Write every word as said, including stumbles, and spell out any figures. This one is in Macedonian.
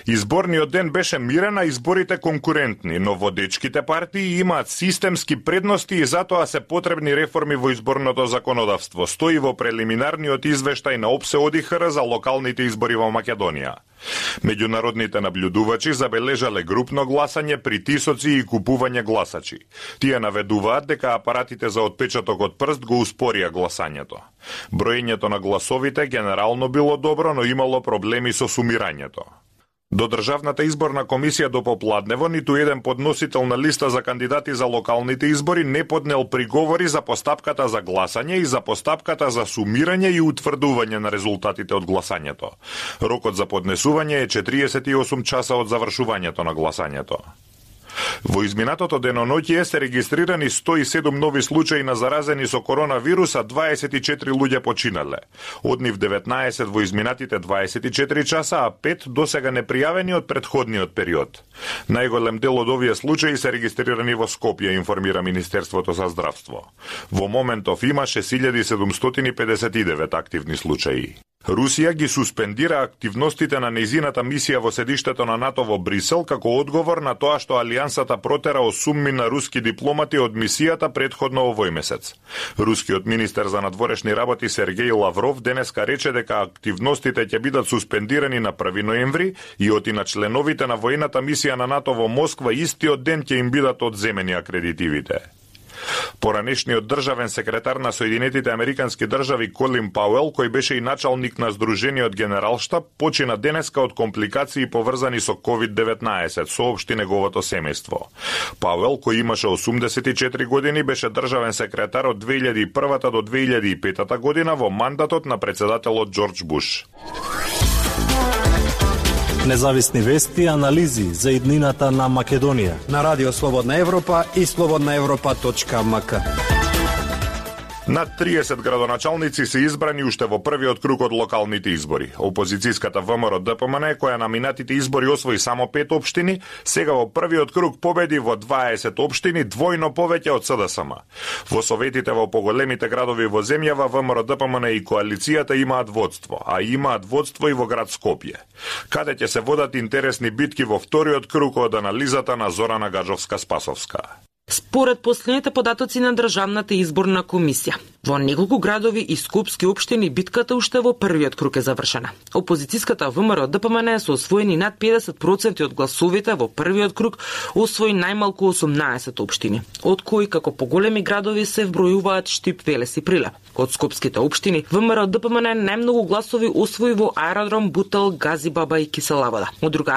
Изборниот ден беше мирен, а изборите конкурентни, но водечките партии имаат системски предности и затоа се потребни реформи во изборното законодавство, стои во прелиминарниот извештај на ОПСЕ ОДИХР за локалните избори во Македонија. Меѓународните наблюдувачи забележале групно гласање, притисоци и купување гласачи. Тие наведуваат дека апаратите за отпечаток од прст го успорија гласањето. Броењето на гласовите генерално било добро, но имало проблеми со сумирањето. До Државната изборна комисија до попладнево ниту еден подносител на листа за кандидати за локалните избори не поднел приговори за постапката за гласање и за постапката за сумирање и утврдување на резултатите од гласањето. Рокот за поднесување е четириесет и осум часа од завршувањето на гласањето. Во изминатото деноноќие се регистрирани сто и седум нови случаи на заразени со коронавирус, а дваесет и четири луѓе починале. Од нив деветнаесет во изминатите дваесет и четири часа, а пет досега непријавени од претходниот период. Најголем дел од овие случаи се регистрирани во Скопје, информира Министерството за здравство. Во моментов има шест илјади седумстотини педесет и девет активни случаи. Русија ги суспендира активностите на нејзината мисија во седиштето на НАТО во Брисел како одговор на тоа што Алијансата протера осумми на руски дипломати од мисијата претходно овој месец. Рускиот министер за надворешни работи Сергеј Лавров денеска рече дека активностите ќе бидат суспендирани на први ноември и оти на членовите на воената мисија на НАТО во Москва истиот ден ќе им бидат одземени акредитивите. Поранешниот државен секретар на Соединетите Американски држави Колин Пауел, кој беше и началник на Сдружениот генералштаб, почина денеска од компликации поврзани со ковид деветнаесет, соопшти неговото семејство. Пауел, кој имаше осумдесет и четири години, беше државен секретар од две илјади и прва до две илјади и пета година во мандатот на председателот Џорџ Буш. Независни вести и анализи за иднината на Македонија на Радио Слободна Европа и слободна европа точка ем ка. Над триесет градоначалници се избрани уште во првиот круг од локалните избори. Опозицијската ВМРО Д П М Н, која на минатите избори освои само пет општини, сега во првиот круг победи во дваесет општини, двојно повеќе од С Д С М. Во советите во поголемите градови во земјава ВМРО Д П М Н и коалицијата имаат водство, а имаат водство и во град Скопје, каде ќе се водат интересни битки во вториот круг од анализата на Зорана Гаджовска-Спасовска. Според последните податоци на Државната изборна комисија, во неколку градови и скопски општини битката уште во првиот круг е завршена. Опозицијската ВМРО Д П М Н со освоени над педесет проценти од гласовите во првиот круг освои најмалку осумнаесет општини, од кои како поголеми градови се вбројуваат Штип, Велес и Прилеп. Од скопските општини, ВМРО Д П М Н најмногу гласови освои во Аеродром, Бутел, Газибаба и Киселавода. Од друга